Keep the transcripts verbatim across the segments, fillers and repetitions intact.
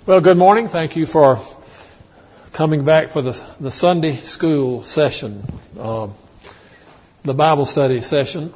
Well, good morning. Thank you for coming back for the, the Sunday school session, uh, the Bible study session.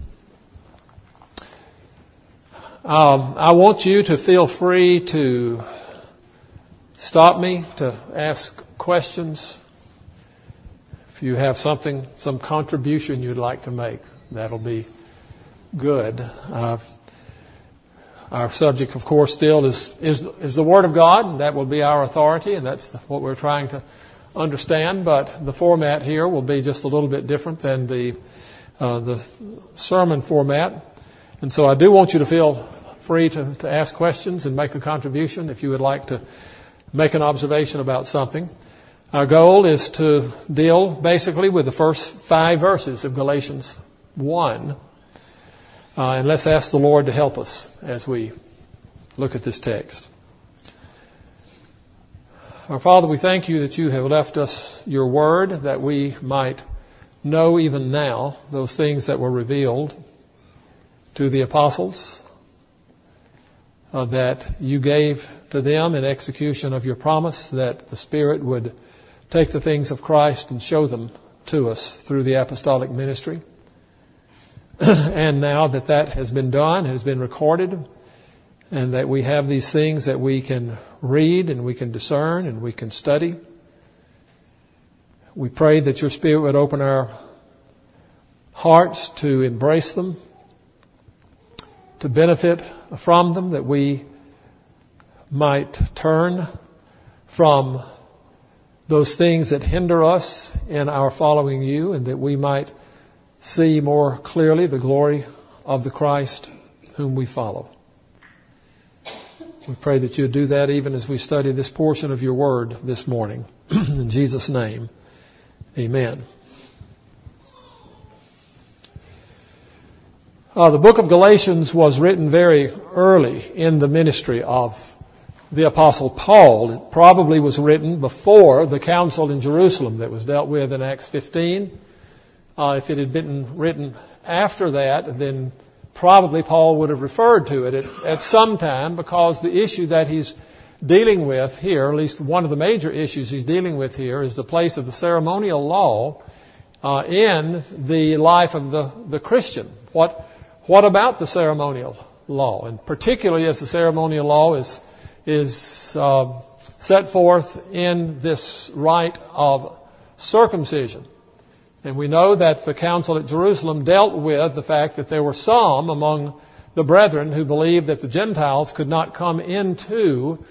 um, I want you to feel free to stop me, to ask questions. If you have something, some contribution you'd like to make, that'll be good. Uh, Our subject, of course, still is, is is the Word of God, and that will be our authority, and that's what we're trying to understand. But the format here will be just a little bit different than the uh, the sermon format. And so I do want you to feel free to, to ask questions and make a contribution if you would like to make an observation about something. Our goal is to deal basically with the first five verses of Galatians one. Uh, and let's ask the Lord to help us as we look at this text. Our Father, we thank you that you have left us your word, that we might know even now those things that were revealed to the apostles, uh, that you gave to them in execution of your promise, that the Spirit would take the things of Christ and show them to us through the apostolic ministry. And now that that has been done, has been recorded, and that we have these things that we can read and we can discern and we can study, we pray that your Spirit would open our hearts to embrace them, to benefit from them, that we might turn from those things that hinder us in our following you, and that we might see more clearly the glory of the Christ whom we follow. We pray that you would do that even as we study this portion of your word this morning. In Jesus' name, amen. Uh, the book of Galatians was written very early in the ministry of the Apostle Paul. It probably was written before the council in Jerusalem that was dealt with in Acts fifteen. Uh, if it had been written after that, then probably Paul would have referred to it at, at some time, because the issue that he's dealing with here, at least one of the major issues he's dealing with here, is the place of the ceremonial law uh, in the life of the, the Christian. What what about the ceremonial law? And particularly as the ceremonial law is, is uh, set forth in this rite of circumcision. And we know that the council at Jerusalem dealt with the fact that there were some among the brethren who believed that the Gentiles could not come into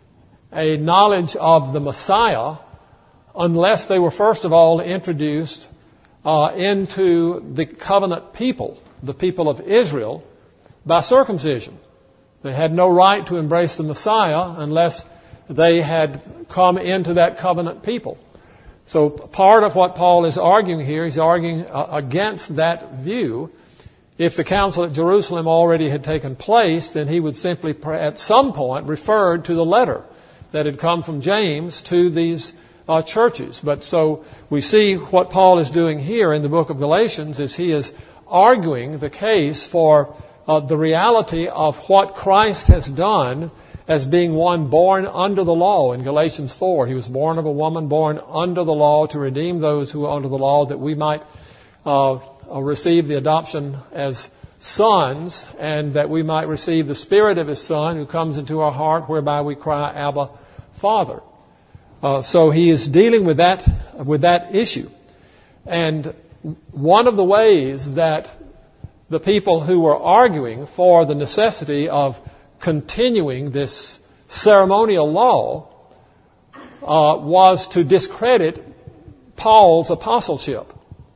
a knowledge of the Messiah unless they were first of all introduced uh, into the covenant people, the people of Israel, by circumcision. They had no right to embrace the Messiah unless they had come into that covenant people. So part of what Paul is arguing here, he's arguing uh, against that view. If the council at Jerusalem already had taken place, then he would simply at some point refer to the letter that had come from James to these uh, churches. But so we see what Paul is doing here in the book of Galatians is he is arguing the case for uh, the reality of what Christ has done as being one born under the law. In Galatians four, he was born of a woman born under the law to redeem those who were under the law, that we might uh, receive the adoption as sons, and that we might receive the Spirit of his Son who comes into our heart, whereby we cry, Abba, Father. Uh, so he is dealing with that, with that issue. And one of the ways that the people who were arguing for the necessity of continuing this ceremonial law uh, was to discredit Paul's apostleship.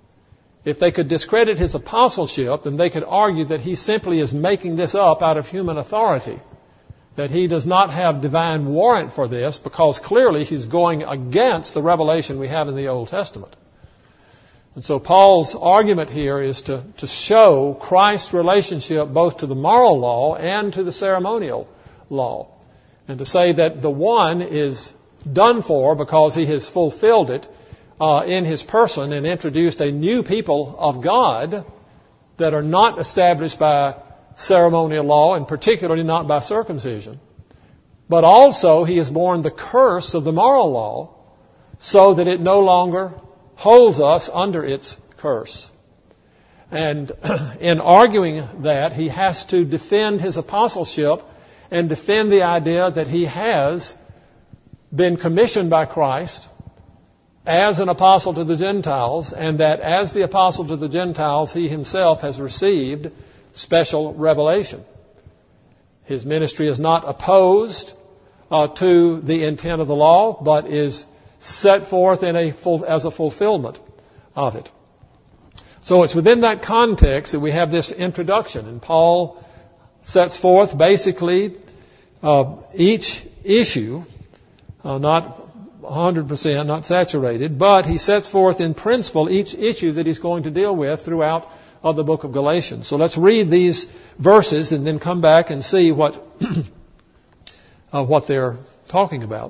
If they could discredit his apostleship, then they could argue that he simply is making this up out of human authority, that he does not have divine warrant for this, because clearly he's going against the revelation we have in the Old Testament. And so Paul's argument here is to, to show Christ's relationship both to the moral law and to the ceremonial law. And to say that the one is done for because he has fulfilled it uh, in his person and introduced a new people of God that are not established by ceremonial law, and particularly not by circumcision. but also he has borne the curse of the moral law so that it no longer holds us under its curse. And in arguing that, he has to defend his apostleship and defend the idea that he has been commissioned by Christ as an apostle to the Gentiles, and that as the apostle to the Gentiles, he himself has received special revelation. His ministry is not opposed uh, to the intent of the law, but is set forth in a full, as a fulfillment of it. So it's within that context that we have this introduction, and Paul sets forth basically uh, each issue, uh, not one hundred percent, not saturated, but he sets forth in principle each issue that he's going to deal with throughout uh, the book of Galatians. So let's read these verses and then come back and see what uh, what they're talking about.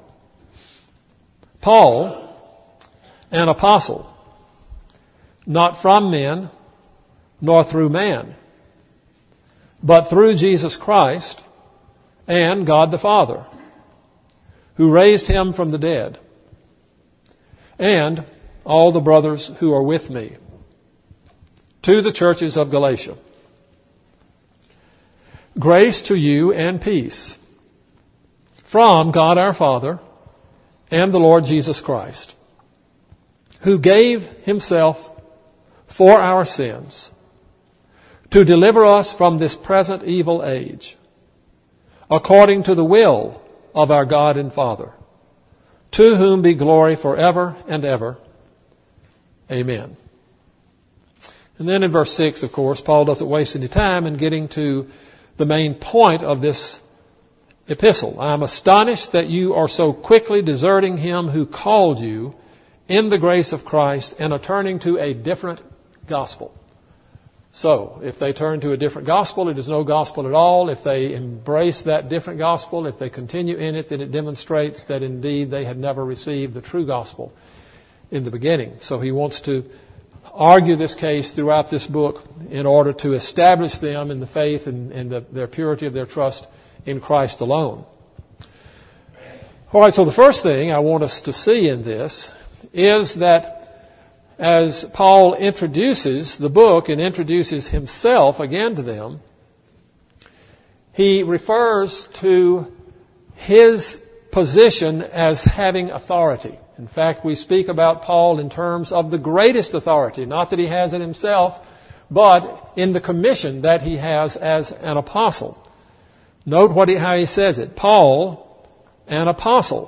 Paul, an apostle, not from men, nor through man, but through Jesus Christ and God the Father, who raised him from the dead, and all the brothers who are with me, to the churches of Galatia. Grace to you and peace from God our Father and the Lord Jesus Christ, who gave himself for our sins to deliver us from this present evil age, according to the will of our God and Father, to whom be glory forever and ever. Amen. And then in verse six, of course, Paul doesn't waste any time in getting to the main point of this epistle. I am astonished that you are so quickly deserting him who called you in the grace of Christ and are turning to a different gospel. So, if they turn to a different gospel, it is no gospel at all. If they embrace that different gospel, if they continue in it, then it demonstrates that indeed they had never received the true gospel in the beginning. So he wants to argue this case throughout this book in order to establish them in the faith and, and the, their purity of their trust in Christ alone. All right, so the first thing I want us to see in this is that as Paul introduces the book and introduces himself again to them, he refers to his position as having authority. In fact, we speak about Paul in terms of the greatest authority, not that he has it himself, but in the commission that he has as an apostle. Note what he, how he says it. Paul, an apostle,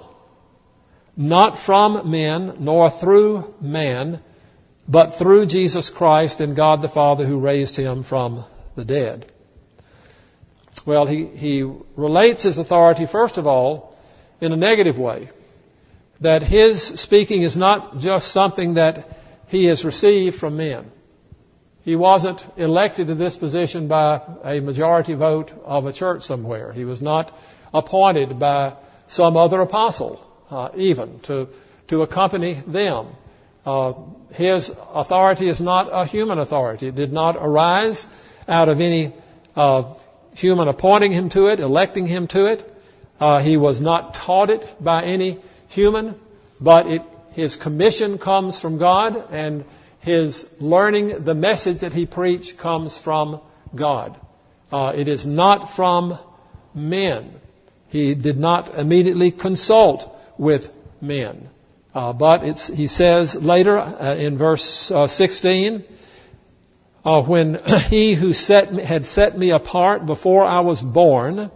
not from men nor through man, but through Jesus Christ and God the Father who raised him from the dead. Well, he, he relates his authority, first of all, in a negative way. That his speaking is not just something that he has received from men. He wasn't elected to this position by a majority vote of a church somewhere. He was not appointed by some other apostle, uh, even, to, to accompany them. Uh, his authority is not a human authority. It did not arise out of any uh, human appointing him to it, electing him to it. Uh, he was not taught it by any human, but it, his commission comes from God, and his learning the message that he preached comes from God. Uh, it is not from men. He did not immediately consult with men. Uh, but it's, he says later uh, in verse uh, sixteen, uh, when he who set me, had set me apart before I was born,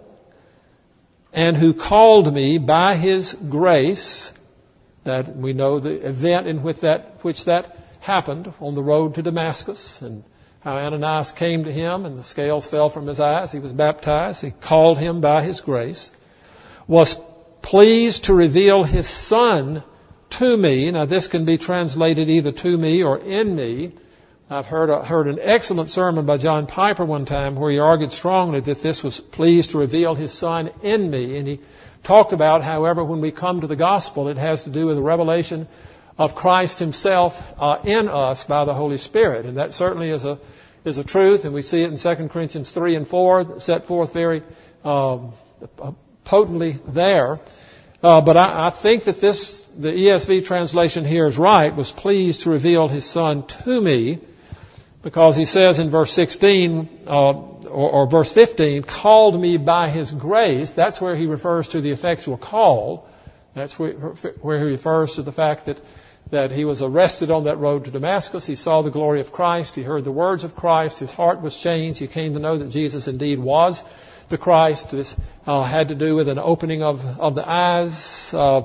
and who called me by his grace, that we know the event in which that, which that happened on the road to Damascus, and how Ananias came to him and the scales fell from his eyes. He was baptized. He called him by his grace, was pleased to reveal his Son to me. Now this can be translated either to me or in me. I've heard a, heard an excellent sermon by John Piper one time where he argued strongly that this was pleased to reveal his Son in me. And he talked about, however, when we come to the gospel, it has to do with the revelation of Christ himself uh, in us by the Holy Spirit. And that certainly is a is a truth, and we see it in Second Corinthians three and four, set forth very uh, potently there. Uh, but I, I think that this, the E S V translation here is right, was pleased to reveal his Son to me, because he says in verse sixteen, uh, or, or verse fifteen, called me by his grace. That's where he refers to the effectual call. That's where, where he refers to the fact that, that he was arrested on that road to Damascus. He saw the glory of Christ. He heard the words of Christ. His heart was changed. He came to know that Jesus indeed was the Christ. This uh, had to do with an opening of, of the eyes. Uh,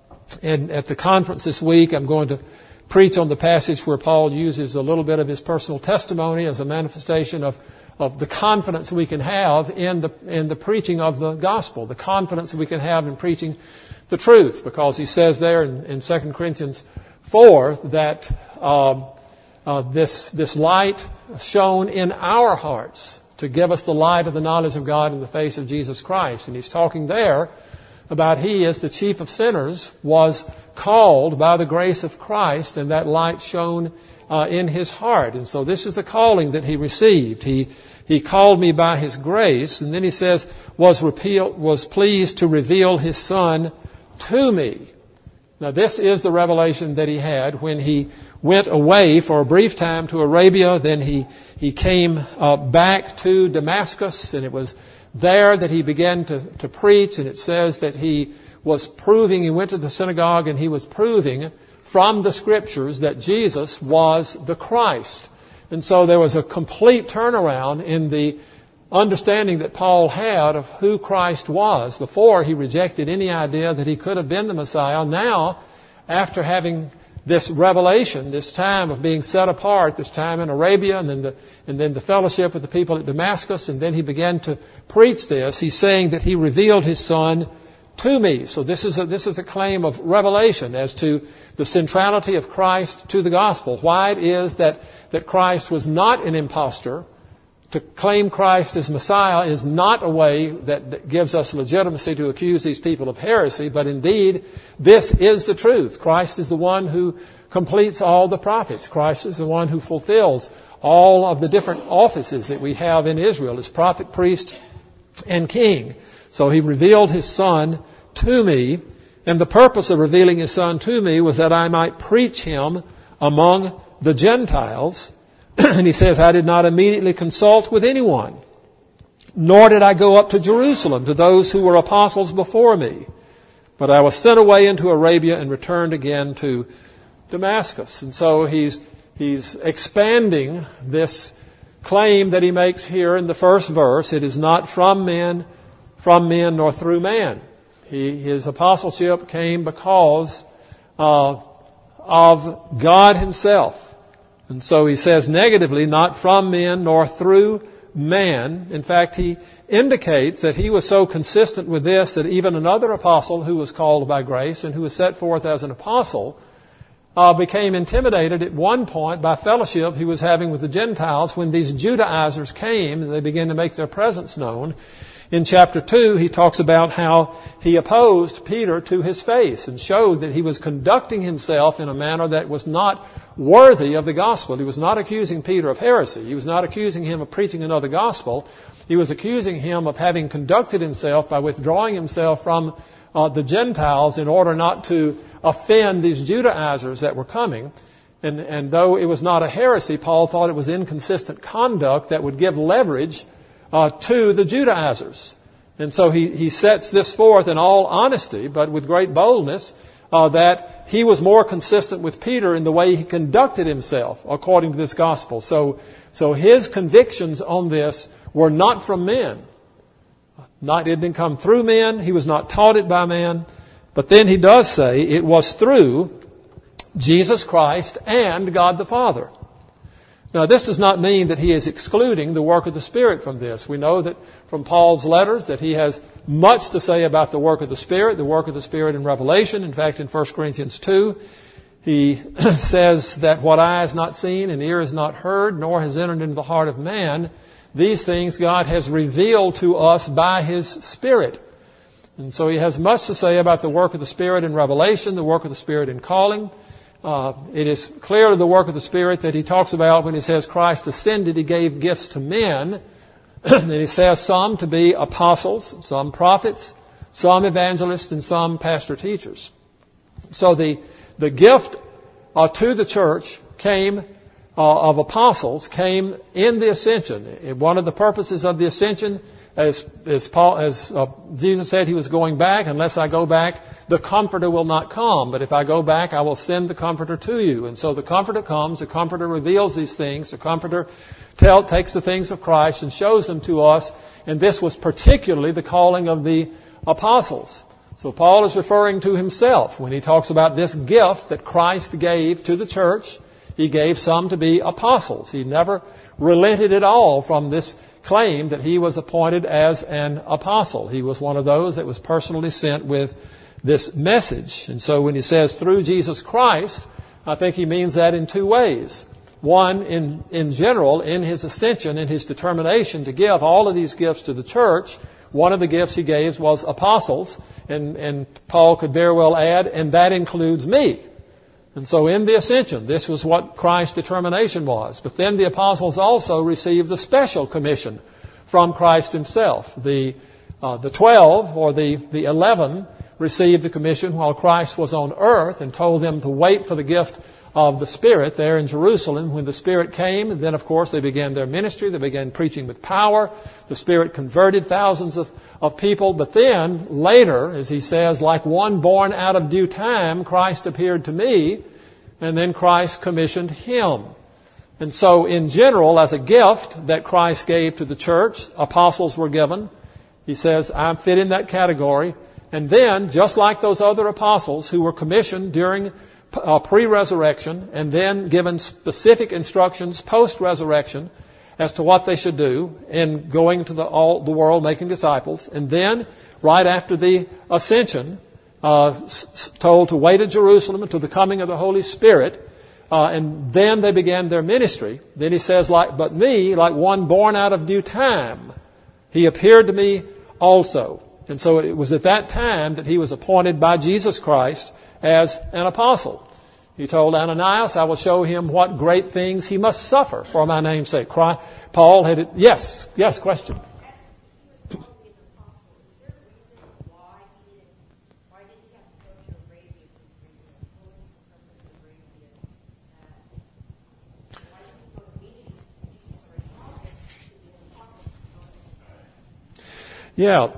and at the conference this week, I'm going to preach on the passage where Paul uses a little bit of his personal testimony as a manifestation of, of the confidence we can have in the, in the preaching of the gospel, the confidence we can have in preaching the truth, because he says there in, in Second Corinthians four that um, uh, this, this light shone in our hearts to give us the light of the knowledge of God in the face of Jesus Christ. And he's talking there about he, as the chief of sinners, was called by the grace of Christ, and that light shone uh, in his heart. And so this is the calling that he received. He he called me by his grace, and then he says, was repeal, was pleased to reveal his Son to me. Now this is the revelation that he had when he went away for a brief time to Arabia. Then he, he came uh, back to Damascus, and it was there that he began to, to preach. And it says that he was proving, he went to the synagogue and he was proving from the Scriptures that Jesus was the Christ. And so there was a complete turnaround in the understanding that Paul had of who Christ was. Before, he rejected any idea that he could have been the Messiah. Now, after having this revelation, this time of being set apart, this time in Arabia, and then the, and then the fellowship with the people at Damascus, and then he began to preach this, he's saying that he revealed his Son to me. So this is a, this is a claim of revelation as to the centrality of Christ to the gospel. Why it is that, that Christ was not an impostor. To claim Christ as Messiah is not a way that, that gives us legitimacy to accuse these people of heresy, but indeed, this is the truth. Christ is the one who completes all the prophets. Christ is the one who fulfills all of the different offices that we have in Israel as prophet, priest, and king. So he revealed his Son to me, and the purpose of revealing his Son to me was that I might preach him among the Gentiles. And he says, I did not immediately consult with anyone, nor did I go up to Jerusalem to those who were apostles before me. But I was sent away into Arabia and returned again to Damascus. And so he's, he's expanding this claim that he makes here in the first verse. It is not from men, from men nor through man. He, his apostleship came because uh, of God himself. And so he says negatively, not from men nor through man. In fact, he indicates that he was so consistent with this that even another apostle who was called by grace and who was set forth as an apostle uh, became intimidated at one point by fellowship he was having with the Gentiles when these Judaizers came and they began to make their presence known. In chapter two, he talks about how he opposed Peter to his face and showed that he was conducting himself in a manner that was not worthy of the gospel. He was not accusing Peter of heresy. He was not accusing him of preaching another gospel. He was accusing him of having conducted himself by withdrawing himself from uh, the Gentiles in order not to offend these Judaizers that were coming. And, and though it was not a heresy, Paul thought it was inconsistent conduct that would give leverage Uh, to the Judaizers. And so he, he sets this forth in all honesty, but with great boldness, uh, that he was more consistent with Peter in the way he conducted himself according to this gospel. So, so his convictions on this were not from men. Not, it didn't come through men. He was not taught it by man. But then he does say it was through Jesus Christ and God the Father. Now, this does not mean that he is excluding the work of the Spirit from this. We know that from Paul's letters that he has much to say about the work of the Spirit, the work of the Spirit in Revelation. In fact, in First Corinthians two, he says that what eye has not seen and ear has not heard, nor has entered into the heart of man, these things God has revealed to us by his Spirit. And so he has much to say about the work of the Spirit in Revelation, the work of the Spirit in calling. Uh, it is clear to the work of the Spirit that he talks about when he says Christ ascended, he gave gifts to men. Then he says some to be apostles, some prophets, some evangelists, and some pastor teachers. So the, the gift uh, to the church came uh, of apostles came in the ascension. One of the purposes of the ascension, as, as, Paul, as uh, Jesus said he was going back, unless I go back, the Comforter will not come. But if I go back, I will send the Comforter to you. And so the Comforter comes, the Comforter reveals these things, the Comforter tell, takes the things of Christ and shows them to us. And this was particularly the calling of the apostles. So Paul is referring to himself when he talks about this gift that Christ gave to the church. He gave some to be apostles. He never relented at all from this claim that he was appointed as an apostle. He was one of those that was personally sent with this message. And so when he says through Jesus Christ, I think he means that in two ways. One, in, in general, in his ascension, in his determination to give all of these gifts to the church, one of the gifts he gave was apostles. And, and Paul could very well add, and that includes me. And so in the ascension, this was what Christ's determination was. But then the apostles also received a special commission from Christ himself. The, uh, the twelve, or the, the eleven, received the commission while Christ was on earth and told them to wait for the gift of the Spirit there in Jerusalem. When the Spirit came, and then of course they began their ministry. They began preaching with power. The Spirit converted thousands of, of people. But then later, as he says, like one born out of due time, Christ appeared to me, and then Christ commissioned him. And so in general, as a gift that Christ gave to the church, apostles were given. He says, I fit in that category. And then, just like those other apostles who were commissioned during uh, pre-resurrection and then given specific instructions post-resurrection as to what they should do in going to the, all, the world making disciples, and then right after the ascension, uh, s- told to wait at Jerusalem until the coming of the Holy Spirit, uh, and then they began their ministry. Then he says, like, but me, like one born out of due time, he appeared to me also. And so it was at that time that he was appointed by Jesus Christ as an apostle. He told Ananias, I will show him what great things he must suffer for my name's sake. Paul had it. Yes, yes, question. Yeah.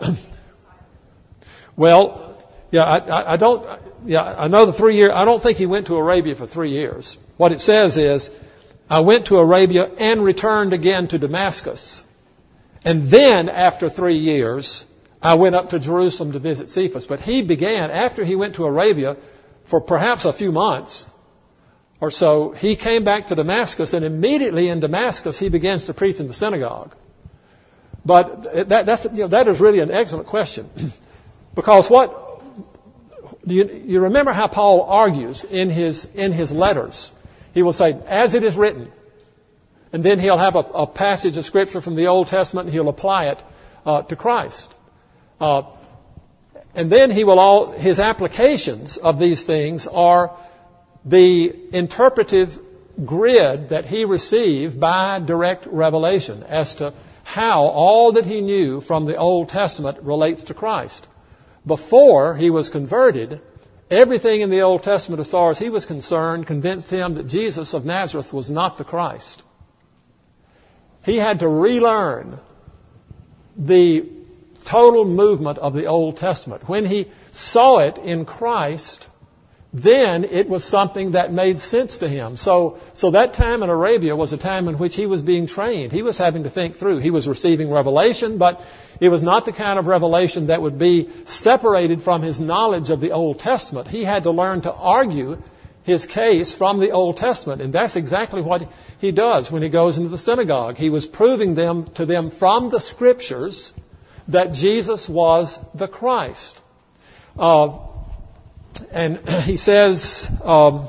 Well, yeah, I, I don't, yeah, I know the three year, I don't think he went to Arabia for three years. What it says is, I went to Arabia and returned again to Damascus. And then, after three years, I went up to Jerusalem to visit Cephas. But he began, after he went to Arabia, for perhaps a few months or so, he came back to Damascus, and immediately in Damascus, he begins to preach in the synagogue. But that, that's, you know, that is really an excellent question. Because what, do you, you remember how Paul argues in his, in his letters? He will say, as it is written. And then he'll have a, a passage of Scripture from the Old Testament and he'll apply it uh, to Christ. Uh, and then he will all, his applications of these things are the interpretive grid that he received by direct revelation as to how all that he knew from the Old Testament relates to Christ. Before he was converted, everything in the Old Testament, as far as he was concerned, convinced him that Jesus of Nazareth was not the Christ. He had to relearn the total movement of the Old Testament. When he saw it in Christ, then it was something that made sense to him. So, so that time in Arabia was a time in which he was being trained. He was having to think through. He was receiving revelation, but it was not the kind of revelation that would be separated from his knowledge of the Old Testament. He had to learn to argue his case from the Old Testament. And that's exactly what he does when he goes into the synagogue. He was proving them to them from the Scriptures that Jesus was the Christ. Uh, and he says um,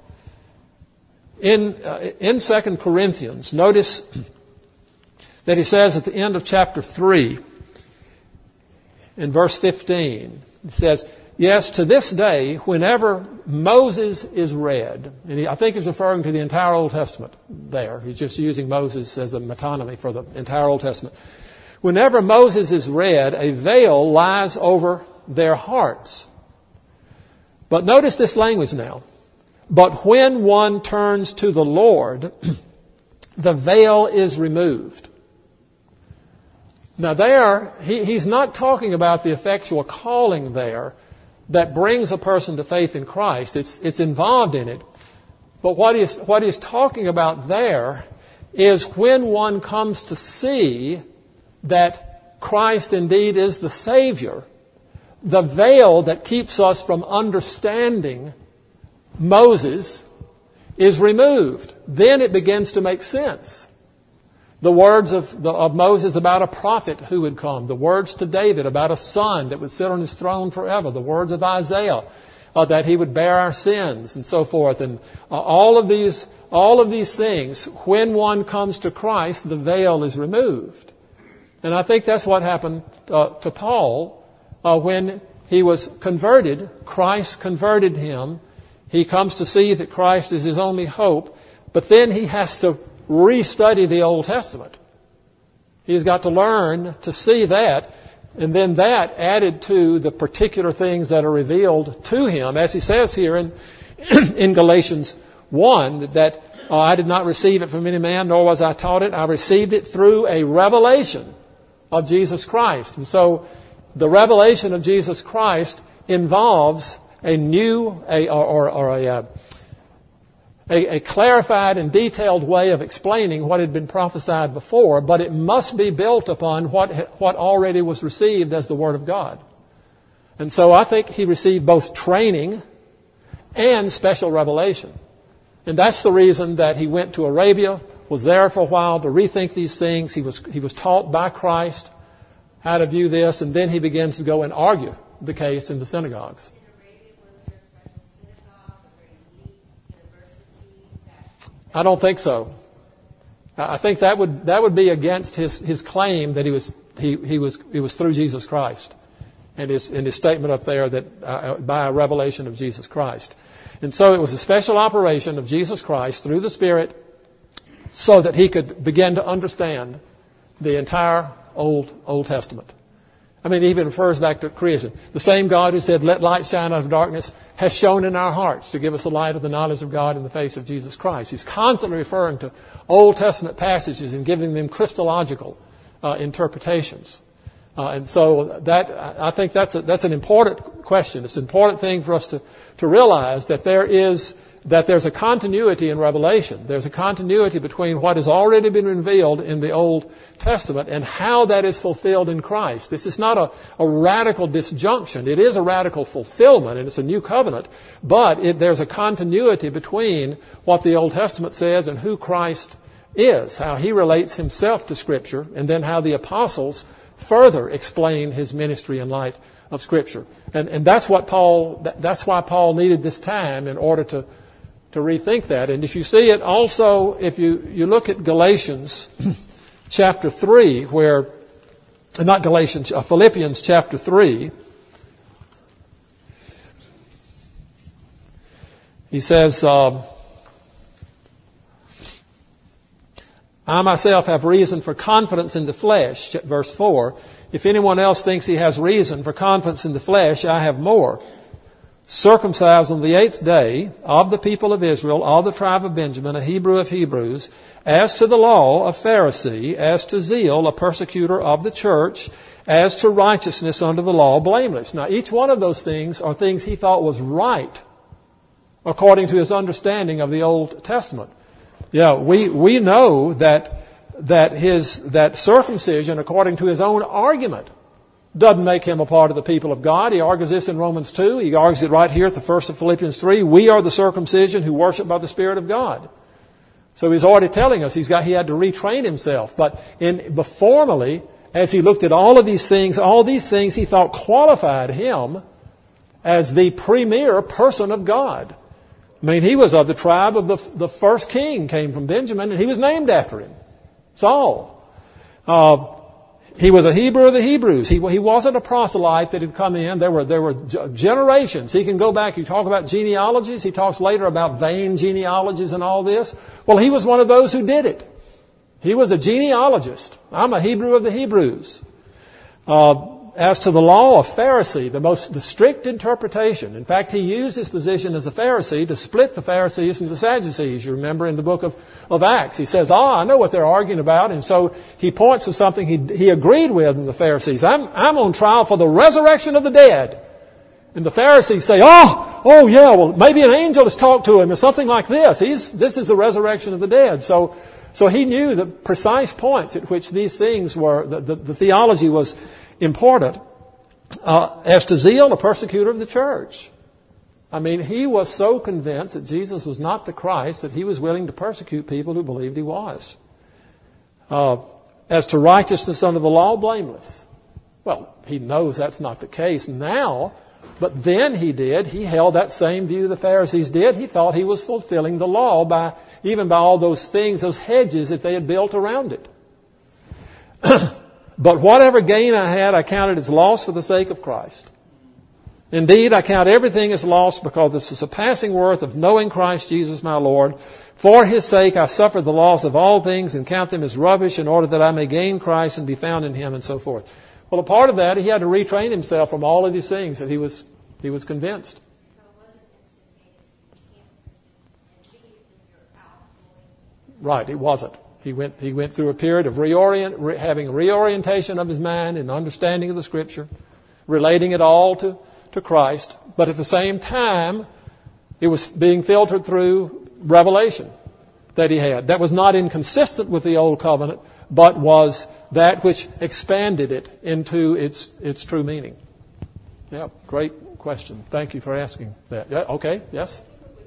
in uh, in Second Corinthians, notice that he says at the end of chapter three, in verse fifteen, he says, yes, to this day, whenever Moses is read, and he, I think he's referring to the entire Old Testament there. He's just using Moses as a metonymy for the entire Old Testament. Whenever Moses is read, a veil lies over their hearts. But notice this language now. But when one turns to the Lord, the veil is removed. Now there, he, he's not talking about the effectual calling there that brings a person to faith in Christ. It's, it's involved in it. But what he's, what he's talking about there is when one comes to see that Christ indeed is the Savior, the veil that keeps us from understanding Moses is removed. Then it begins to make sense. The words of, the, of Moses about a prophet who would come. The words to David about a son that would sit on his throne forever. The words of Isaiah uh, that he would bear our sins and so forth. And uh, all of these, all of these things, when one comes to Christ, the veil is removed. And I think that's what happened uh, to Paul uh, when he was converted. Christ converted him. He comes to see that Christ is his only hope, but then he has to restudy the Old Testament. He's got to learn to see that, and then that added to the particular things that are revealed to him, as he says here in, in Galatians one, that uh, I did not receive it from any man, nor was I taught it. I received it through a revelation of Jesus Christ. And so the revelation of Jesus Christ involves a new, a, or, or a, a, a clarified and detailed way of explaining what had been prophesied before, but it must be built upon what, what already was received as the Word of God. And so I think he received both training and special revelation. And that's the reason that he went to Arabia, was there for a while to rethink these things. He was, he was taught by Christ how to view this, and then he begins to go and argue the case in the synagogues. I don't think so. I think that would that would be against his, his claim that he was he, he was it was through Jesus Christ, and his in his statement up there that uh, by a revelation of Jesus Christ, and so it was a special operation of Jesus Christ through the Spirit, so that he could begin to understand the entire Old Old Testament. I mean, it even refers back to creation. The same God who said, "Let light shine out of darkness," has shone in our hearts to give us the light of the knowledge of God in the face of Jesus Christ. He's constantly referring to Old Testament passages and giving them Christological uh, interpretations. Uh, and so that I think that's a, that's an important question. It's an important thing for us to, to realize that there is that there's a continuity in Revelation. There's a continuity between what has already been revealed in the Old Testament and how that is fulfilled in Christ. This is not a, a radical disjunction. It is a radical fulfillment, and it's a new covenant, but it, there's a continuity between what the Old Testament says and who Christ is, how he relates himself to Scripture, and then how the apostles further explain his ministry in light of Scripture. And, and that's what Paul, that's why Paul needed this time in order to to rethink that. And if you see it also, if you, you look at Galatians chapter three, where, not Galatians, uh, Philippians chapter three, he says, uh, I myself have reason for confidence in the flesh, verse four. If anyone else thinks he has reason for confidence in the flesh, I have more. Circumcised on the eighth day, of the people of Israel, of the tribe of Benjamin, a Hebrew of Hebrews, as to the law, a Pharisee, as to zeal, a persecutor of the church, as to righteousness under the law, blameless. Now, each one of those things are things he thought was right, according to his understanding of the Old Testament. Yeah, we, we know that, that his, that circumcision, according to his own argument, doesn't make him a part of the people of God. He argues this in Romans two. He argues it right here at the first of Philippians three. We are the circumcision who worship by the Spirit of God. So he's already telling us he's got, he had to retrain himself. But in, but formally, as he looked at all of these things, all these things he thought qualified him as the premier person of God. I mean, he was of the tribe of the, the first king, came from Benjamin, and he was named after him. Saul. Uh, He was a Hebrew of the Hebrews. He, he wasn't a proselyte that had come in. There were, there were generations. He can go back. You talk about genealogies. He talks later about vain genealogies and all this. Well, he was one of those who did it. He was a genealogist. I'm a Hebrew of the Hebrews. Uh, as to the law, a Pharisee, the most the strict interpretation. In fact, he used his position as a Pharisee to split the Pharisees from the Sadducees. You remember in the book of, of Acts, he says, "Oh, I know what they're arguing about," and so he points to something he he agreed with in the Pharisees. I'm I'm on trial for the resurrection of the dead, and the Pharisees say, "Oh, oh yeah, well maybe an angel has talked to him or something like this. He's this is the resurrection of the dead." So. So he knew the precise points at which these things were, the, the, the theology was important. Uh, as to zeal, a persecutor of the church. I mean, he was so convinced that Jesus was not the Christ that he was willing to persecute people who believed he was. Uh, as to righteousness under the law, blameless. Well, he knows that's not the case now, but then he did. He held that same view the Pharisees did. He thought he was fulfilling the law by even by all those things, those hedges that they had built around it. But whatever gain I had, I counted as loss for the sake of Christ. Indeed, I count everything as loss because of the surpassing worth of knowing Christ Jesus my Lord. For His sake I suffered the loss of all things and count them as rubbish in order that I may gain Christ and be found in Him, and so forth. Well, a part of that, he had to retrain himself from all of these things that he was he was convinced. Right, it wasn't. He went he went through a period of reorient, re, having a reorientation of his mind and understanding of the Scripture, relating it all to, to Christ. But at the same time, it was being filtered through revelation that he had. That was not inconsistent with the Old Covenant, but was that which expanded it into its its true meaning. Yeah, great question. Thank you for asking that. Yeah, okay, yes?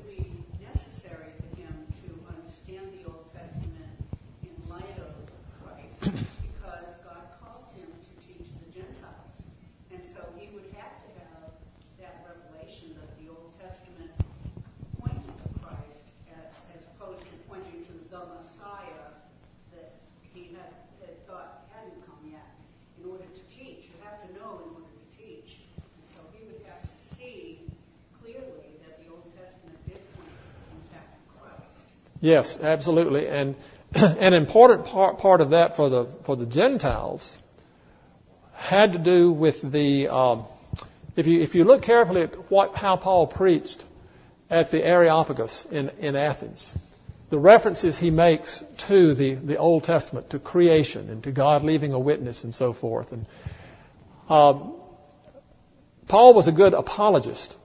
Because God called him to teach the Gentiles. And so he would have to have that revelation that the Old Testament pointed to Christ as, as opposed to pointing to the Messiah that he had, had thought hadn't come yet. In order to teach, you have to know in order to teach. And so he would have to see clearly that the Old Testament did point in fact to Christ. Yes, absolutely. And an important part, part of that for the for the Gentiles had to do with the um, if you if you look carefully at what how Paul preached at the Areopagus in, in Athens, the references he makes to the, the Old Testament, to creation and to God leaving a witness and so forth. And um, Paul was a good apologist.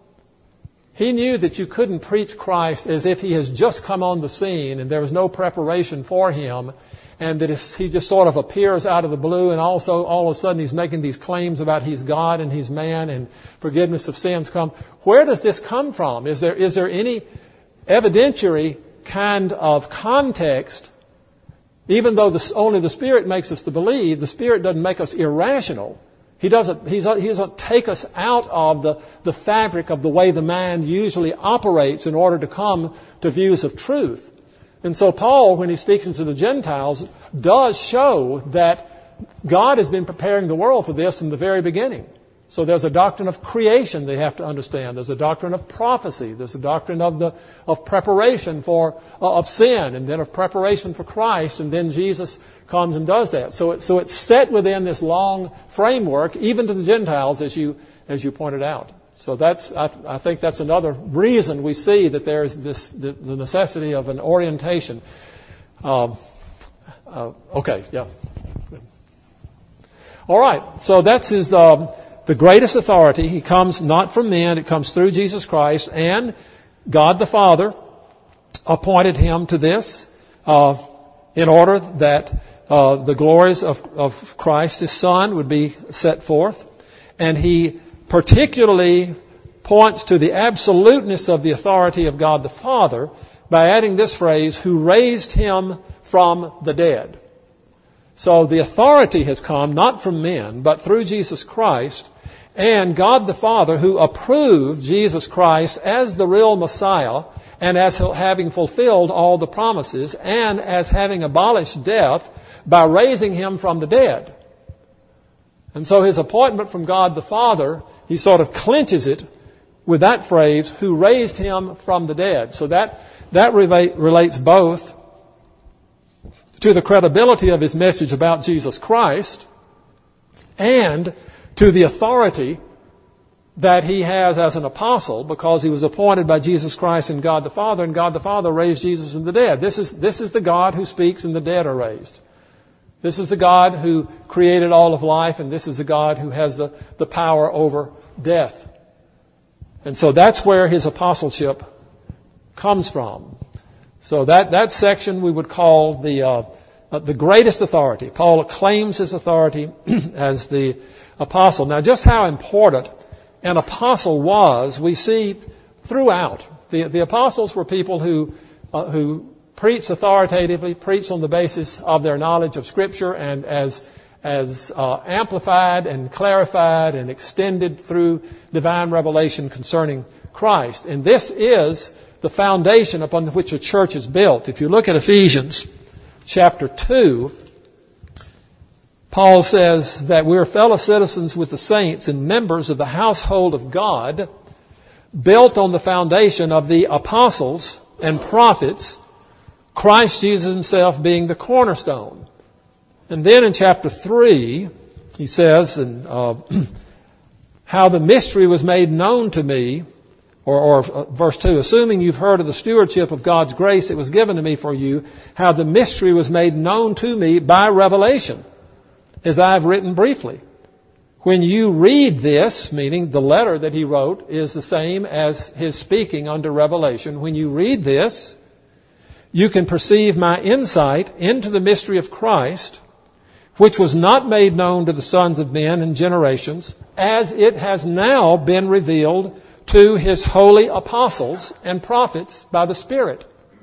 He knew that you couldn't preach Christ as if he has just come on the scene and there was no preparation for him, and that he just sort of appears out of the blue, and also all of a sudden he's making these claims about he's God and he's man and forgiveness of sins come. Where does this come from? Is there is there any evidentiary kind of context? Even though the, only the Spirit makes us to believe, the Spirit doesn't make us irrational. He doesn't, he doesn't take us out of the, the fabric of the way the mind usually operates in order to come to views of truth. And so Paul, when he speaks into the Gentiles, does show that God has been preparing the world for this from the very beginning. So there's a doctrine of creation they have to understand. There's a doctrine of prophecy. There's a doctrine of the of preparation for uh, of sin, and then of preparation for Christ, and then Jesus comes and does that. So it, so it's set within this long framework, even to the Gentiles, as you as you pointed out. So that's I, I think that's another reason we see that there is this the, the necessity of an orientation. Um, uh, okay, yeah. All right. So that's his. Um, The greatest authority. He comes not from men, it comes through Jesus Christ, and God the Father appointed him to this uh, in order that uh, the glories of, of Christ, his Son, would be set forth. And he particularly points to the absoluteness of the authority of God the Father by adding this phrase, who raised him from the dead. So the authority has come not from men, but through Jesus Christ. And God the Father, who approved Jesus Christ as the real Messiah, and as having fulfilled all the promises, and as having abolished death by raising him from the dead. And so his appointment from God the Father, he sort of clinches it with that phrase, who raised him from the dead. So that, that relate, relates both to the credibility of his message about Jesus Christ and to the authority that he has as an apostle, because he was appointed by Jesus Christ and God the Father, and God the Father raised Jesus from the dead. This is, this is the God who speaks and the dead are raised. This is the God who created all of life, and this is the God who has the, the power over death. And so that's where his apostleship comes from. So that, that section we would call the, uh, the greatest authority. Paul claims his authority as the apostle. Now, just how important an apostle was, we see throughout. The, the apostles were people who, uh, who preached authoritatively, preached on the basis of their knowledge of Scripture, and as, as uh, amplified and clarified and extended through divine revelation concerning Christ. And this is the foundation upon which a church is built. If you look at Ephesians chapter two, Paul says that we're fellow citizens with the saints and members of the household of God, built on the foundation of the apostles and prophets, Christ Jesus himself being the cornerstone. And then in chapter three, he says, and, uh, how the mystery was made known to me, or, or uh, verse two, assuming you've heard of the stewardship of God's grace that was given to me for you, how the mystery was made known to me by revelation, as I have written briefly. When you read this, meaning the letter that he wrote is the same as his speaking under revelation. When you read this, you can perceive my insight into the mystery of Christ, which was not made known to the sons of men in generations, as it has now been revealed to his holy apostles and prophets by the Spirit.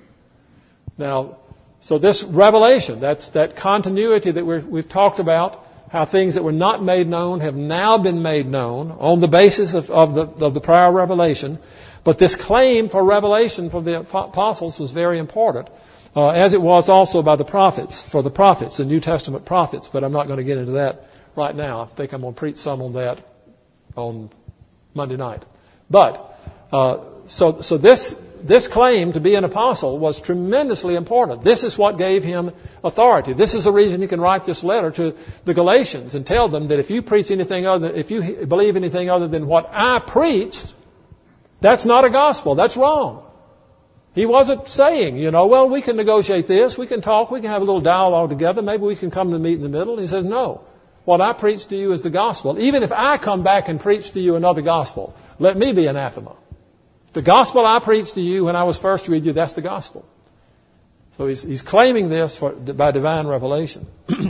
Now, so this revelation, that's that continuity that we're, we've talked about, how things that were not made known have now been made known on the basis of, of, the, of the prior revelation. But this claim for revelation from the apostles was very important, uh, as it was also by the prophets, for the prophets, the New Testament prophets. But I'm not going to get into that right now. I think I'm going to preach some on that on Monday night. But uh, so so this this claim to be an apostle was tremendously important. This is what gave him authority. This is the reason he can write this letter to the Galatians and tell them that if you preach anything other, if you believe anything other than what I preached, that's not a gospel. That's wrong. He wasn't saying, you know, well, we can negotiate this, we can talk, we can have a little dialogue together, maybe we can come to meet in the middle. He says, no. What I preach to you is the gospel. Even if I come back and preach to you another gospel, let me be anathema. The gospel I preached to you when I was first with you, that's the gospel. So he's, he's claiming this for, by divine revelation.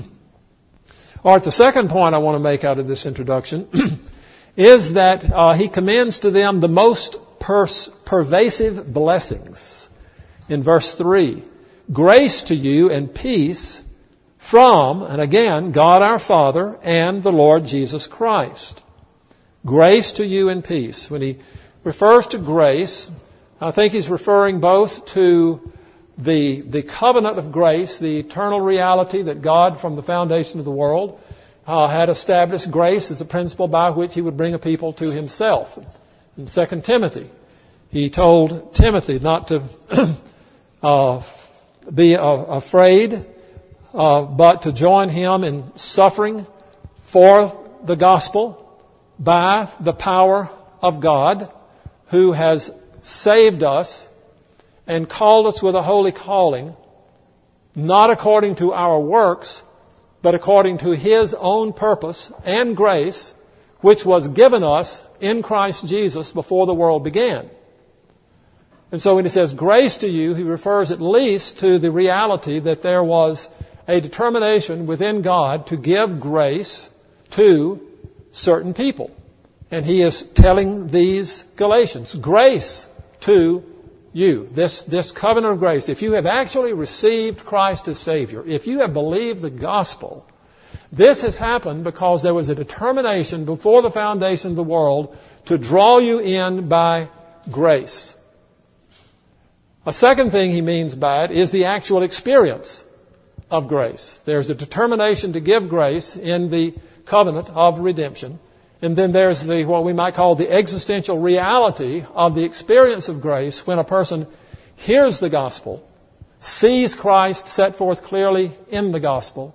All right, the second point I want to make out of this introduction is that uh, he commends to them the most pers- pervasive blessings. In verse three, grace to you and peace from, and again, God our Father and the Lord Jesus Christ. Grace to you and peace. When he refers to grace, I think he's referring both to the, the covenant of grace, the eternal reality that God from the foundation of the world uh, had established grace as a principle by which he would bring a people to himself. In Second Timothy, he told Timothy not to uh, be uh, afraid, uh, but to join him in suffering for the gospel by the power of God, who has saved us and called us with a holy calling, not according to our works, but according to his own purpose and grace, which was given us in Christ Jesus before the world began. And so when he says grace to you, he refers at least to the reality that there was a determination within God to give grace to certain people. And he is telling these Galatians, grace to you, this, this covenant of grace. If you have actually received Christ as Savior, if you have believed the gospel, this has happened because there was a determination before the foundation of the world to draw you in by grace. A second thing he means by it is the actual experience of grace. There's a determination to give grace in the covenant of redemption. And then there's the what we might call the existential reality of the experience of grace when a person hears the gospel, sees Christ set forth clearly in the gospel,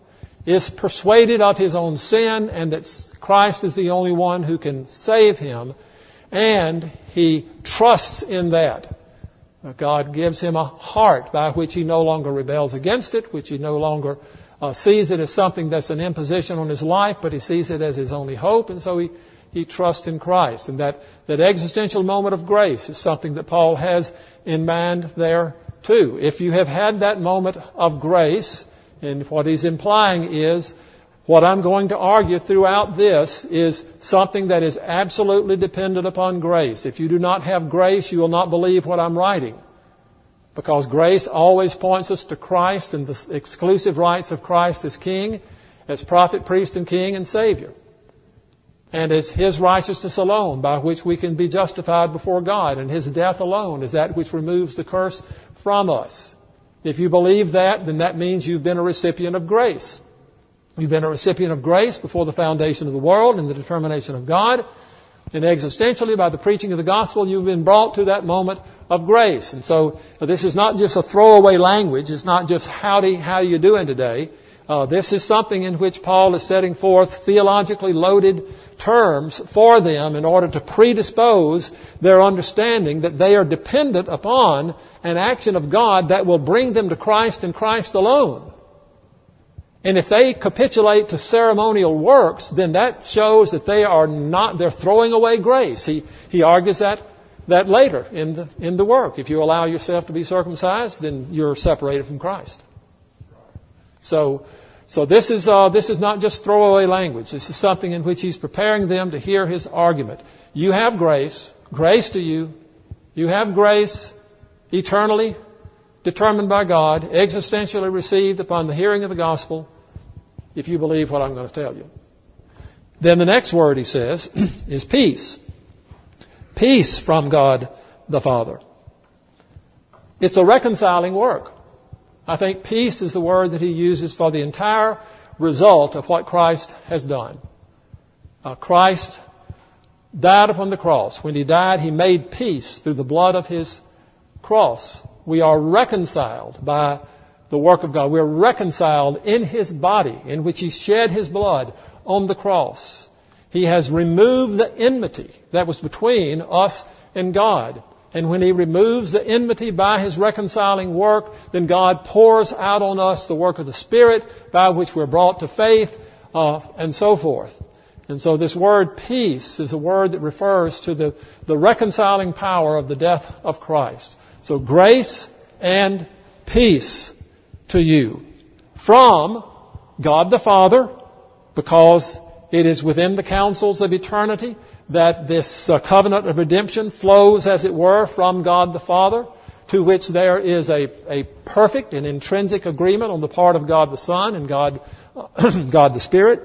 is persuaded of his own sin and that Christ is the only one who can save him, and he trusts in that. God gives him a heart by which he no longer rebels against it, which he no longer uh, sees it as something that's an imposition on his life, but he sees it as his only hope, and so he, he trusts in Christ. And that, that existential moment of grace is something that Paul has in mind there too. If you have had that moment of grace, and what he's implying is, what I'm going to argue throughout this is something that is absolutely dependent upon grace. If you do not have grace, you will not believe what I'm writing. Because grace always points us to Christ and the exclusive rights of Christ as King, as prophet, priest, and King and Savior. And as His righteousness alone by which we can be justified before God, and His death alone is that which removes the curse from us. If you believe that, then that means you've been a recipient of grace. You've been a recipient of grace before the foundation of the world and the determination of God. And existentially, by the preaching of the gospel, you've been brought to that moment of grace. And so this is not just a throwaway language. It's not just howdy, how you doing today. Uh, this is something in which Paul is setting forth theologically loaded terms for them in order to predispose their understanding that they are dependent upon an action of God that will bring them to Christ and Christ alone. And if they capitulate to ceremonial works, then that shows that they are not, they're throwing away grace. He, he argues that, that later in the, in the work. If you allow yourself to be circumcised, then you're separated from Christ. So, so this is, uh, this is not just throwaway language. This is something in which he's preparing them to hear his argument. You have grace, grace to you. You have grace eternally determined by God, existentially received upon the hearing of the gospel, if you believe what I'm going to tell you. Then the next word he says is peace. Peace from God the Father. It's a reconciling work. I think peace is the word that he uses for the entire result of what Christ has done. Uh, Christ died upon the cross. When he died, he made peace through the blood of his cross. We are reconciled by the work of God. We are reconciled in His body, in which He shed His blood on the cross. He has removed the enmity that was between us and God. And when He removes the enmity by His reconciling work, then God pours out on us the work of the Spirit by which we're brought to faith, uh, and so forth. And so this word peace is a word that refers to the, the reconciling power of the death of Christ. So grace and peace to you from God the Father, because it is within the counsels of eternity that this uh, covenant of redemption flows, as it were, from God the Father, to which there is a, a perfect and intrinsic agreement on the part of God the Son and God, uh, God the Spirit,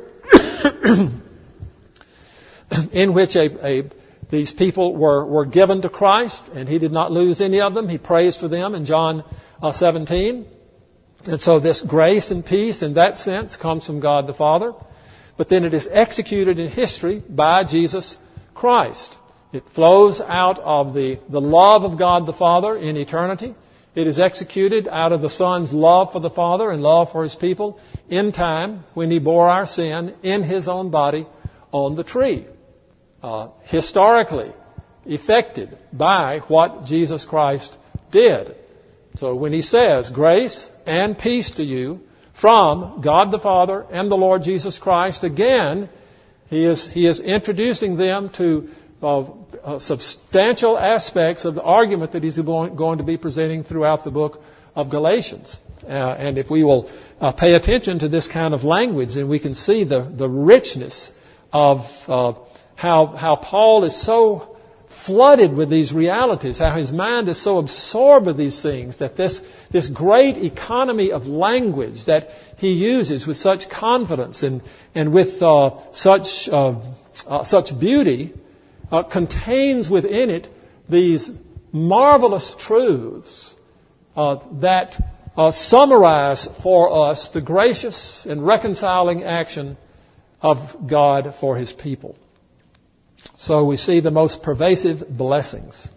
in which a, a These people were, were given to Christ, and He did not lose any of them. He prays for them in John uh, seventeen. And so this grace and peace in that sense comes from God the Father. But then it is executed in history by Jesus Christ. It flows out of the, the love of God the Father in eternity. It is executed out of the Son's love for the Father and love for His people in time when He bore our sin in His own body on the tree. Uh, historically effected by what Jesus Christ did. So when he says grace and peace to you from God the Father and the Lord Jesus Christ, again, he is, he is introducing them to uh, uh, substantial aspects of the argument that he's going, going to be presenting throughout the book of Galatians. Uh, and if we will uh, pay attention to this kind of language, then we can see the, the richness of uh, How, how Paul is so flooded with these realities, how his mind is so absorbed with these things, that this, this great economy of language that he uses with such confidence and, and with uh, such, uh, uh, such beauty uh, contains within it these marvelous truths uh, that uh, summarize for us the gracious and reconciling action of God for His people. So we see the most pervasive blessings.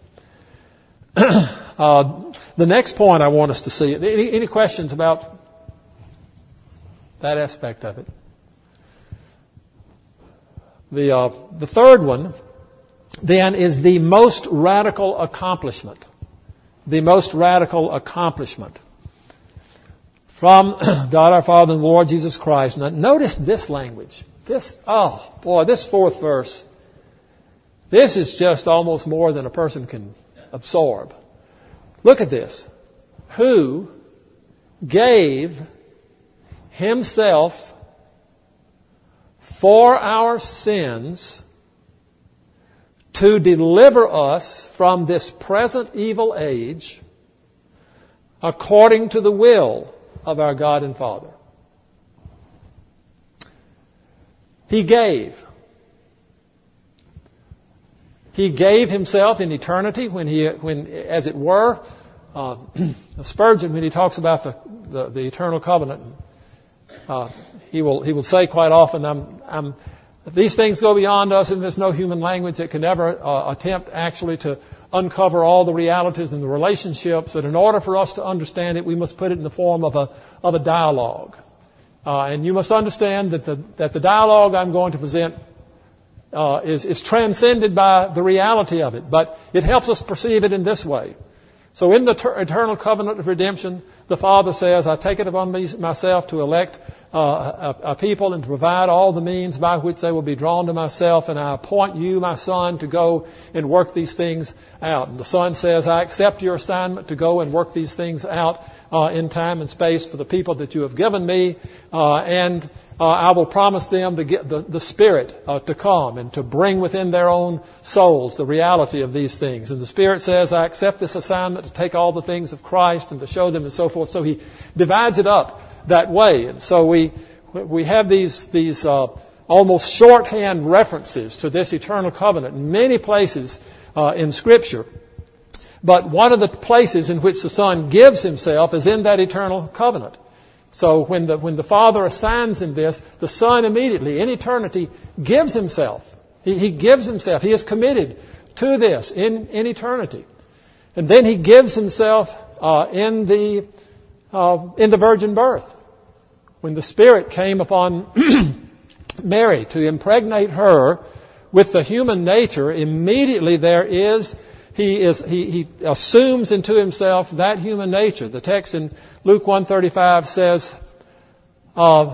uh, the next point I want us to see. Any, any questions about that aspect of it. The, uh, the third one, then, is the most radical accomplishment. The most radical accomplishment from God our Father and the Lord Jesus Christ. Now, notice this language. This, oh, boy, this fourth verse. This is just almost more than a person can absorb. Look at this. Who gave himself for our sins to deliver us from this present evil age according to the will of our God and Father. He gave. He gave himself in eternity when he, when, as it were, uh, Spurgeon, when he talks about the, the, the eternal covenant, uh, he will, he will say quite often, I'm, I'm, these things go beyond us, and there's no human language that can ever uh, attempt actually to uncover all the realities and the relationships. But in order for us to understand it, we must put it in the form of a, of a dialogue. Uh, and you must understand that the, that the dialogue I'm going to present Uh, is, is transcended by the reality of it. But it helps us perceive it in this way. So in the ter- eternal covenant of redemption, the Father says, I take it upon me, myself to elect uh, a, a people and to provide all the means by which they will be drawn to myself, and I appoint you, my Son, to go and work these things out. And the Son says, I accept your assignment to go and work these things out uh, in time and space for the people that you have given me, uh, and Uh, I will promise them the, the, the Spirit uh, to come and to bring within their own souls the reality of these things. And the Spirit says, I accept this assignment to take all the things of Christ and to show them and so forth. So He divides it up that way. And so we we have these, these uh, almost shorthand references to this eternal covenant in many places uh, in Scripture. But one of the places in which the Son gives Himself is in that eternal covenant. So when the when the Father assigns him this, the Son immediately, in eternity, gives himself. He, he gives himself. He is committed to this in, in eternity. And then he gives himself uh, in the uh, in the virgin birth. When the Spirit came upon Mary to impregnate her with the human nature, immediately there is He is he, he assumes into himself that human nature. The text in Luke one thirty-five says, uh,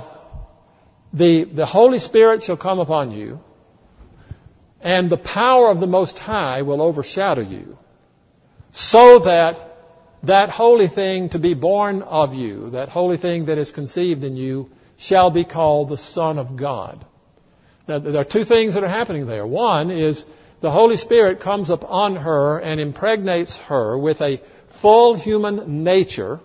the, the Holy Spirit shall come upon you, and the power of the Most High will overshadow you, so that that holy thing to be born of you, that holy thing that is conceived in you, shall be called the Son of God. Now, there are two things that are happening there. One is the Holy Spirit comes upon her and impregnates her with a full human nature,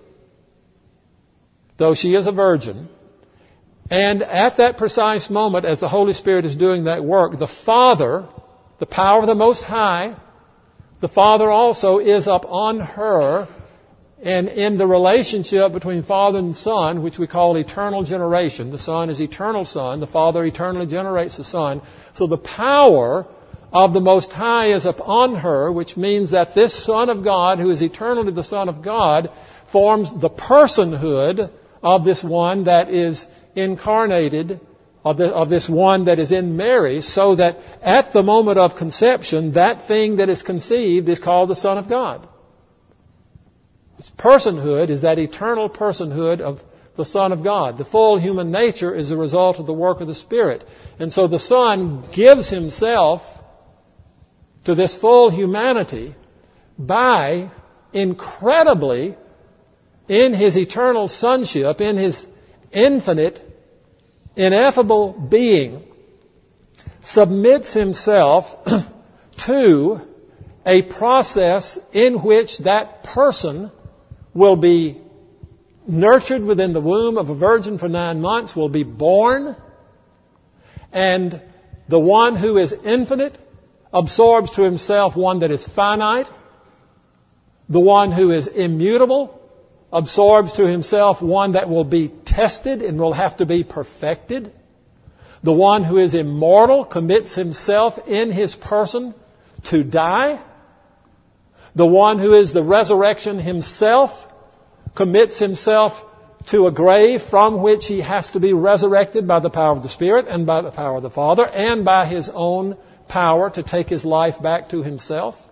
though she is a virgin. And at that precise moment, as the Holy Spirit is doing that work, the Father, the power of the Most High, the Father also is up on her, and in the relationship between Father and Son, which we call eternal generation. The Son is eternal Son. The Father eternally generates the Son. So the power of the Most High is upon her, which means that this Son of God, who is eternally the Son of God, forms the personhood of this one that is incarnated, of, the, of this one that is in Mary, so that at the moment of conception, that thing that is conceived is called the Son of God. Its personhood is that eternal personhood of the Son of God. The full human nature is the result of the work of the Spirit. And so the Son gives Himself to this full humanity by incredibly, in His eternal sonship, in His infinite, ineffable being, submits Himself to a process in which that person will be nurtured within the womb of a virgin for nine months, will be born, and the one who is infinite absorbs to himself one that is finite. The one who is immutable absorbs to himself one that will be tested and will have to be perfected. The one who is immortal commits himself in his person to die. The one who is the resurrection himself commits himself to a grave from which he has to be resurrected by the power of the Spirit and by the power of the Father and by his own power to take his life back to himself.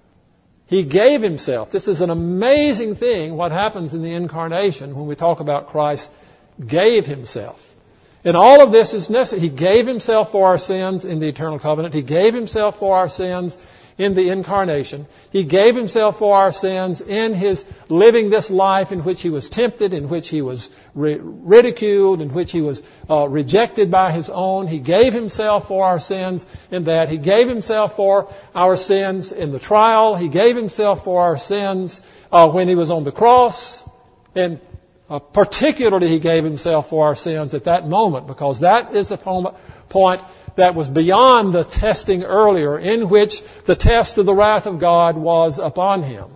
He gave himself. This is an amazing thing, what happens in the incarnation when we talk about Christ gave himself. And all of this is necessary. He gave himself for our sins in the eternal covenant. He gave himself for our sins in the incarnation. He gave himself for our sins in his living this life in which he was tempted, in which he was ri- ridiculed, in which he was uh, rejected by his own. He gave himself for our sins in that. He gave himself for our sins in the trial. He gave himself for our sins uh, when he was on the cross. And uh, particularly he gave himself for our sins at that moment, because that is the point that was beyond the testing earlier, in which the test of the wrath of God was upon him.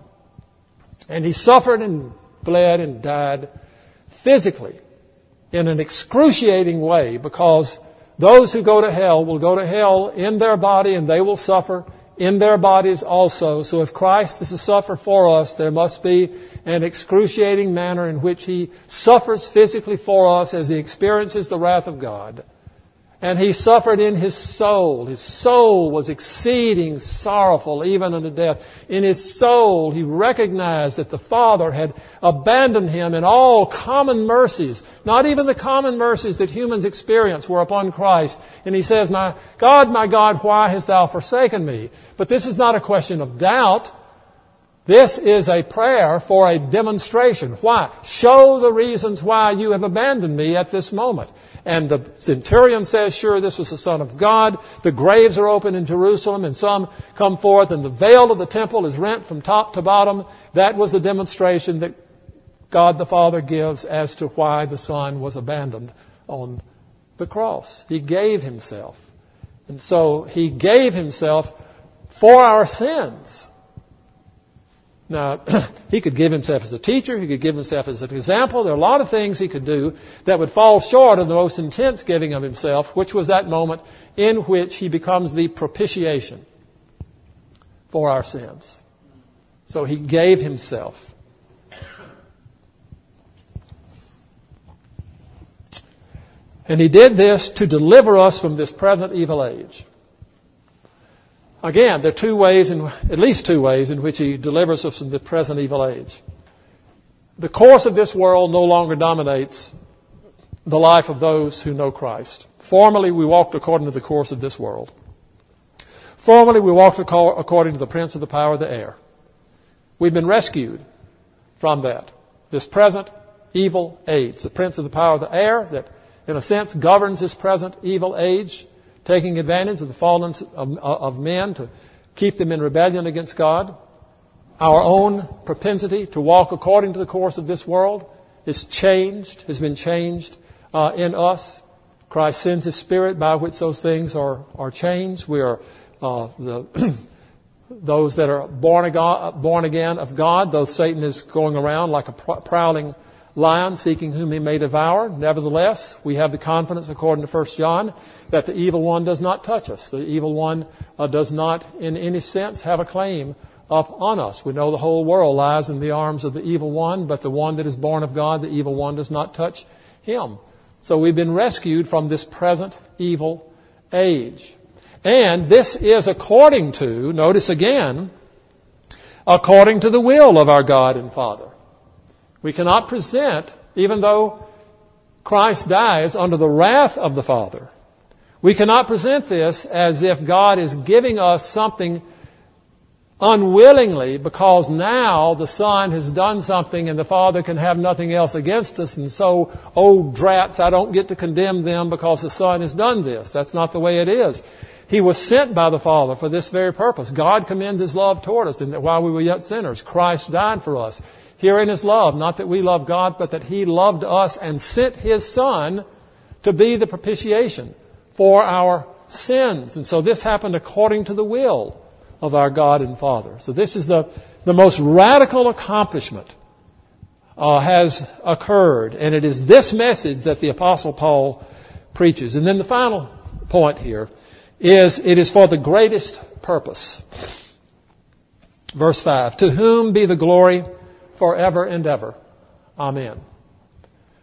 And he suffered and bled and died physically in an excruciating way, because those who go to hell will go to hell in their body, and they will suffer in their bodies also. So if Christ is to suffer for us, there must be an excruciating manner in which he suffers physically for us as he experiences the wrath of God. And he suffered in his soul. His soul was exceeding sorrowful, even unto death. In his soul, he recognized that the Father had abandoned him in all common mercies. Not even the common mercies that humans experience were upon Christ. And he says, "My God, my God, why hast thou forsaken me?" But this is not a question of doubt. This is a prayer for a demonstration. Why? Show the reasons why you have abandoned me at this moment. And the centurion says, sure, this was the Son of God. The graves are open in Jerusalem, and some come forth, and the veil of the temple is rent from top to bottom. That was the demonstration that God the Father gives as to why the Son was abandoned on the cross. He gave himself. And so he gave himself for our sins. Now, he could give himself as a teacher. He could give himself as an example. There are a lot of things he could do that would fall short of the most intense giving of himself, which was that moment in which he becomes the propitiation for our sins. So he gave himself. And he did this to deliver us from this present evil age. Again, there are two ways, in, at least two ways, in which he delivers us from the present evil age. The course of this world no longer dominates the life of those who know Christ. Formerly, we walked according to the course of this world. Formerly, we walked according to the prince of the power of the air. We've been rescued from that. This present evil age. The prince of the power of the air that, in a sense, governs this present evil age, taking advantage of the fallen of, of men to keep them in rebellion against God. Our own propensity to walk according to the course of this world is changed, has been changed uh, in us. Christ sends His Spirit by which those things are, are changed. We are uh, the those that are born again, born again of God, though Satan is going around like a prowling lion seeking whom he may devour. Nevertheless, we have the confidence, according to First John, that the evil one does not touch us. The evil one uh, does not, in any sense, have a claim upon us. We know the whole world lies in the arms of the evil one, but the one that is born of God, the evil one, does not touch him. So we've been rescued from this present evil age. And this is according to, notice again, according to the will of our God and Father. We cannot present, even though Christ dies under the wrath of the Father, we cannot present this as if God is giving us something unwillingly because now the Son has done something and the Father can have nothing else against us, and so, oh drats, I don't get to condemn them because the Son has done this. That's not the way it is. He was sent by the Father for this very purpose. God commends His love toward us, and that while we were yet sinners, Christ died for us. Herein is love, not that we love God, but that He loved us and sent His Son to be the propitiation for our sins. And so this happened according to the will of our God and Father. So this is the, the most radical accomplishment uh, has occurred. And it is this message that the Apostle Paul preaches. And then the final point here is it is for the greatest purpose. Verse five, to whom be the glory forever and ever. Amen.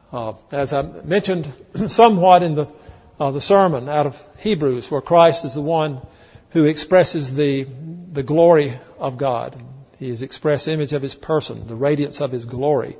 Uh, as I mentioned somewhat in the uh, the sermon out of Hebrews, where Christ is the one who expresses the the glory of God. He is the express image of His person, the radiance of His glory.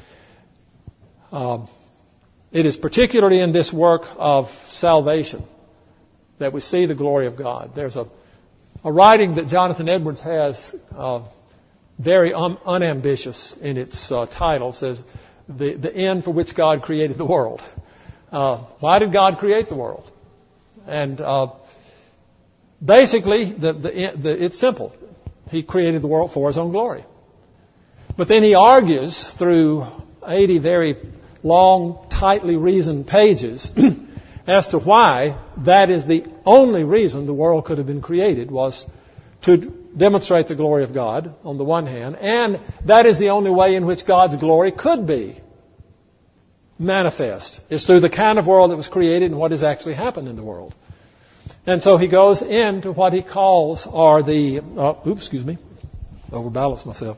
Uh, it is particularly in this work of salvation that we see the glory of God. There's a, a writing that Jonathan Edwards has, uh, very un- unambitious in its uh, title, says, the, the end for which God created the world. Uh, why did God create the world? And uh, basically, the, the, the, it's simple. He created the world for His own glory. But then he argues through eighty very long, tightly reasoned pages as to why that is the only reason the world could have been created, was to demonstrate the glory of God on the one hand, and that is the only way in which God's glory could be manifest, is through the kind of world that was created and what has actually happened in the world. And so he goes into what he calls are the, uh, oops, excuse me, overbalanced myself,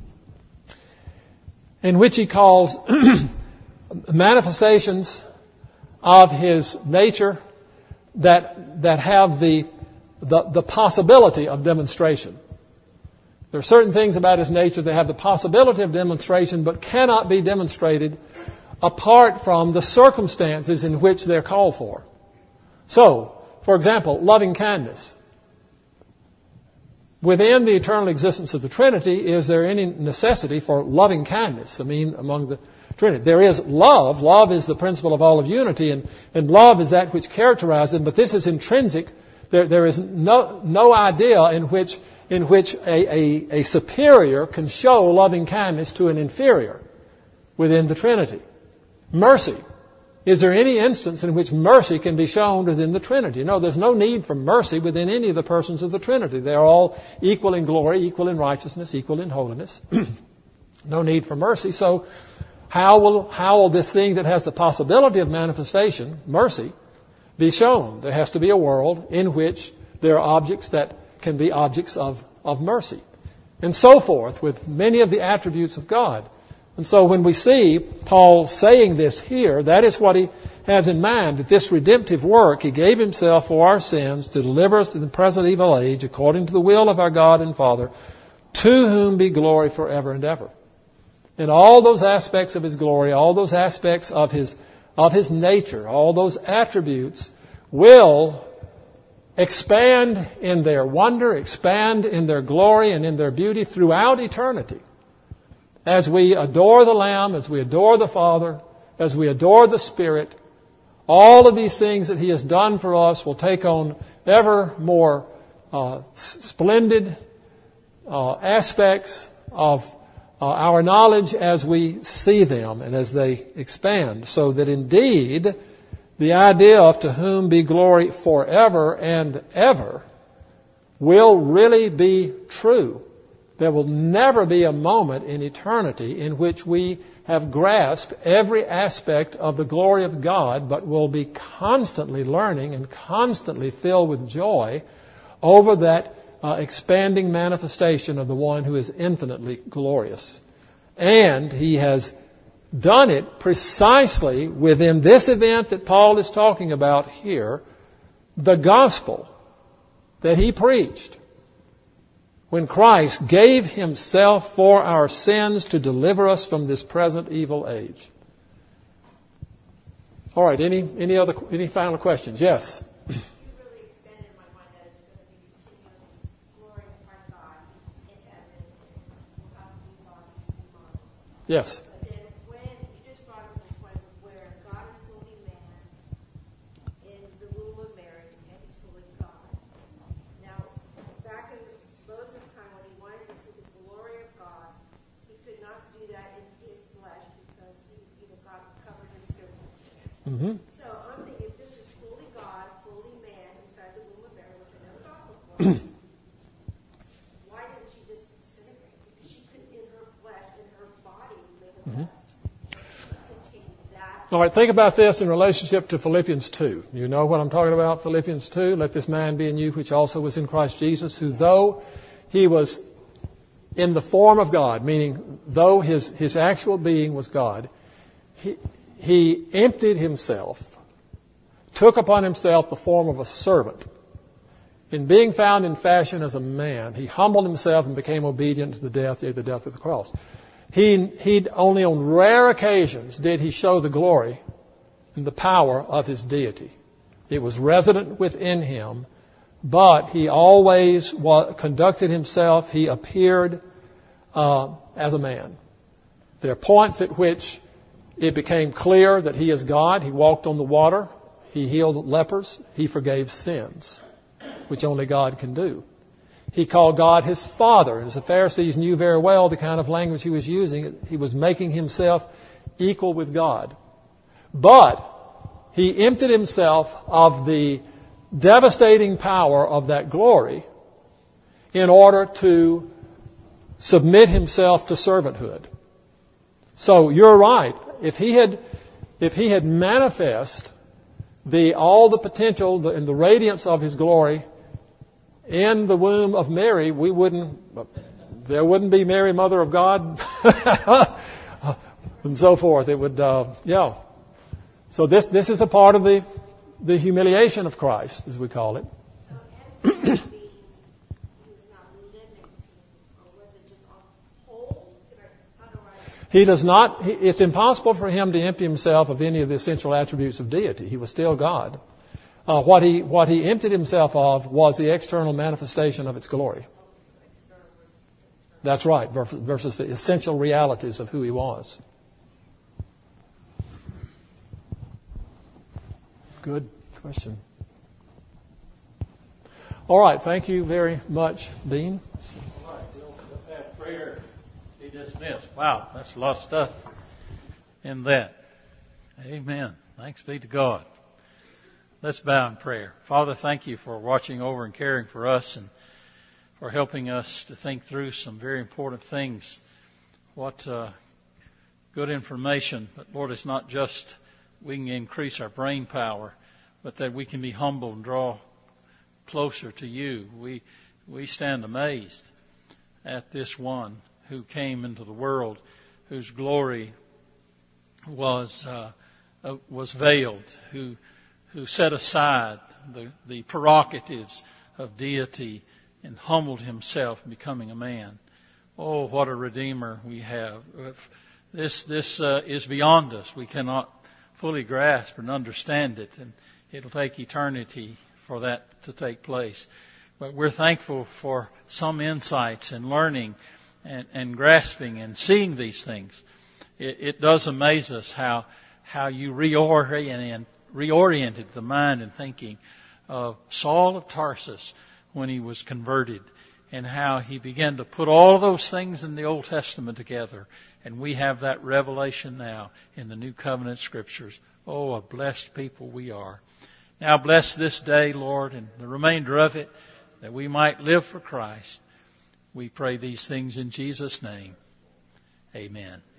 in which he calls manifestations of His nature that that have the, the the possibility of demonstration. There are certain things about His nature that have the possibility of demonstration but cannot be demonstrated apart from the circumstances in which they're called for. So, for example, loving kindness. Within the eternal existence of the Trinity, is there any necessity for loving kindness? I mean, among the Trinity. There is love. Love is the principle of all of unity, and, and love is that which characterizes them, but this is intrinsic. There, there is no, no idea in which, in which a, a, a superior can show loving kindness to an inferior within the Trinity. Mercy. Is there any instance in which mercy can be shown within the Trinity? No, there's no need for mercy within any of the persons of the Trinity. They are all equal in glory, equal in righteousness, equal in holiness. No need for mercy. So how will, how will this thing that has the possibility of manifestation, mercy, be shown? There has to be a world in which there are objects that can be objects of, of mercy. And so forth with many of the attributes of God. And so when we see Paul saying this here, that is what he has in mind, that this redemptive work, He gave Himself for our sins to deliver us in the present evil age, according to the will of our God and Father, to whom be glory forever and ever. And all those aspects of His glory, all those aspects of His, of His nature, all those attributes will expand in their wonder, expand in their glory and in their beauty throughout eternity. As we adore the Lamb, as we adore the Father, as we adore the Spirit, all of these things that He has done for us will take on ever more uh, splendid uh, aspects of uh, our knowledge as we see them and as they expand. So that indeed, the idea of to whom be glory forever and ever will really be true. There will never be a moment in eternity in which we have grasped every aspect of the glory of God, but will be constantly learning and constantly filled with joy over that uh, expanding manifestation of the one who is infinitely glorious. And He has done it precisely within this event that Paul is talking about here, the gospel that he preached. When Christ gave Himself for our sins to deliver us from this present evil age. All right, any any other any final questions? Yes. You really expanded my mind that it's going to be continuous glory of our God in heaven without the body. Yes. But then when you just brought up the point where God is fully man in the womb of Mary and He's fully God. Now, back in Moses' time when he wanted to see the glory of God, he could not do that in his flesh because he, you know, God covered his physical skin. Mm-hmm. So I'm thinking, if this is fully God, fully man inside the womb of Mary, which I never thought before, why didn't she just disintegrate? Because she couldn't, in her flesh, in her body, live a Mm-hmm. contain that. All right, think about this in relationship to Philippians two. You know what I'm talking about, Philippians two? Let this mind be in you, which also was in Christ Jesus, who though He was in the form of God, meaning though His, his actual being was God, he, he emptied himself, took upon himself the form of a servant. In being found in fashion as a man, he humbled himself and became obedient to the death, yea, the death of the cross. He, he only on rare occasions did he show the glory and the power of his deity. It was resident within him, but he always wa- conducted himself, he appeared uh, as a man. There are points at which it became clear that he is God. He walked on the water. He healed lepers. He forgave sins, which only God can do. He called God his Father. As the Pharisees knew very well the kind of language he was using, he was making himself equal with God. But he emptied himself of the devastating power of that glory in order to submit himself to servanthood. So you're right. If he had, if he had manifest the all the potential the, and the radiance of his glory in the womb of Mary, we wouldn't. There wouldn't be Mary, Mother of God, and so forth. It would, uh, yeah. So this this is a part of the the humiliation of Christ, as we call it. So every being was not limited, or was it just on hold? How do I? He does not. He, it's impossible for him to empty himself of any of the essential attributes of deity. He was still God. Uh, what he what he emptied himself of was the external manifestation of its glory. That's right, versus the essential realities of who he was. Good question. All right, thank you very much, Dean. All right, we'll let's have prayer. Be dismissed. Wow, that's a lot of stuff in that. Amen. Thanks be to God. Let's bow in prayer. Father, thank you for watching over and caring for us and for helping us to think through some very important things. What uh, good information. But Lord, it's not just we can increase our brain power, but that we can be humble and draw closer to you. We we stand amazed at this one who came into the world, whose glory was uh, uh, was veiled, who who set aside the, the prerogatives of deity and humbled himself, becoming a man. Oh, what a Redeemer we have. This this uh, is beyond us. We cannot fully grasp and understand it, and it'll take eternity for that to take place. But we're thankful for some insights and learning and, and grasping and seeing these things. It, it does amaze us how how you reorient reoriented the mind and thinking of Saul of Tarsus when he was converted, and how he began to put all of those things in the Old Testament together. And we have that revelation now in the New Covenant Scriptures. Oh, a blessed people we are. Now bless this day, Lord, and the remainder of it, that we might live for Christ. We pray these things in Jesus' name. Amen.